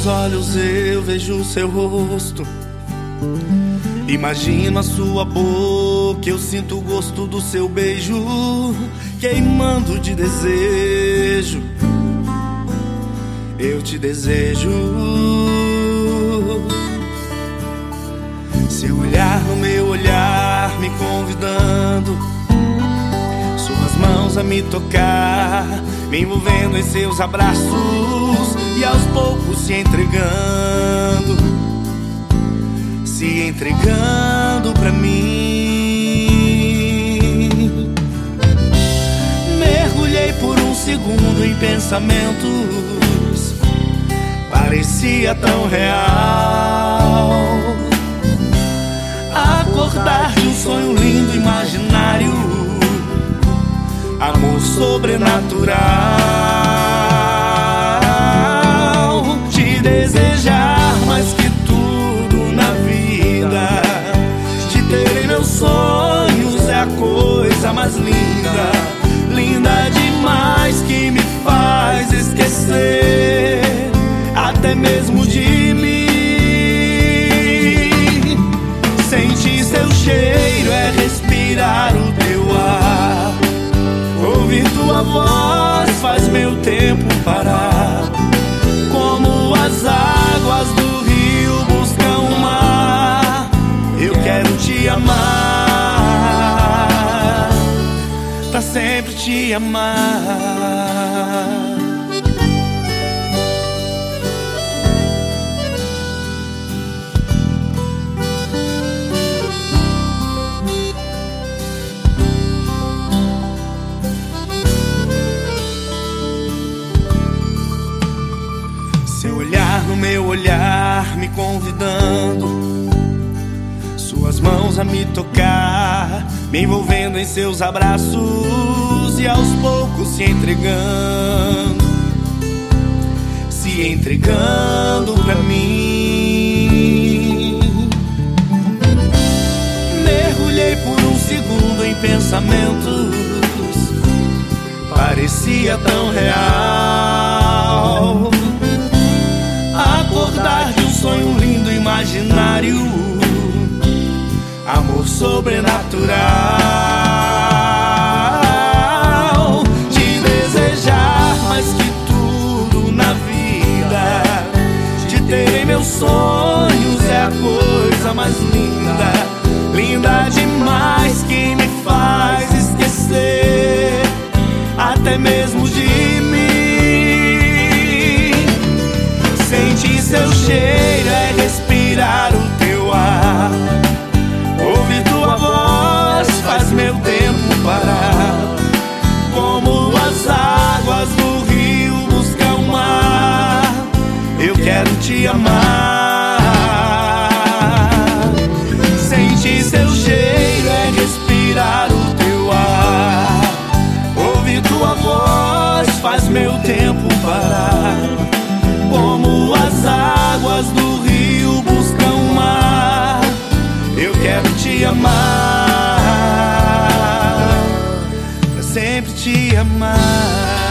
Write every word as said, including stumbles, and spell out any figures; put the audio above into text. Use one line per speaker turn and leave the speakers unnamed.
teus olhos eu vejo o seu rosto. Imagino a sua boca, eu sinto o gosto do seu beijo, queimando de desejo. Eu te desejo. Seu olhar no meu olhar me convidando, suas mãos a me tocar, me envolvendo em seus abraços e aos poucos se entregando, se entregando pra mim. Mergulhei por um segundo em pensamentos, parecia tão real. Acordar de um sonho lindo, imaginário, amor sobrenatural. Te desejar mais que tudo na vida, te ter em meus sonhos é a coisa mais linda, linda demais, que me faz esquecer até mesmo de mim. Sentir seu cheiro é respirar o teu ar, ouvir tua voz faz meu tempo parar. Como as águas do rio buscam o mar, eu quero te amar, pra sempre te amar. Seu olhar no meu olhar me convidando, suas mãos a me tocar, me envolvendo em seus abraços e aos poucos se entregando, se entregando pra mim. Mergulhei por um segundo em pensamentos, parecia tão real. Acordar de um sonho lindo, imaginário, amor sobrenatural. Te desejar mais que tudo na vida, te ter em meus sonhos é a coisa mais linda, linda demais, que me faz esquecer até mesmo de mim. Sentir seu cheiro é respirar o teu ar, ouvir tua voz faz meu tempo parar. Como as águas do rio buscam o mar, eu quero te amar. Sentir seu cheiro é respirar o teu ar, ouvir tua voz faz meu tempo parar. Como as águas do rio buscam o mar, eu quero te amar, pra sempre te amar.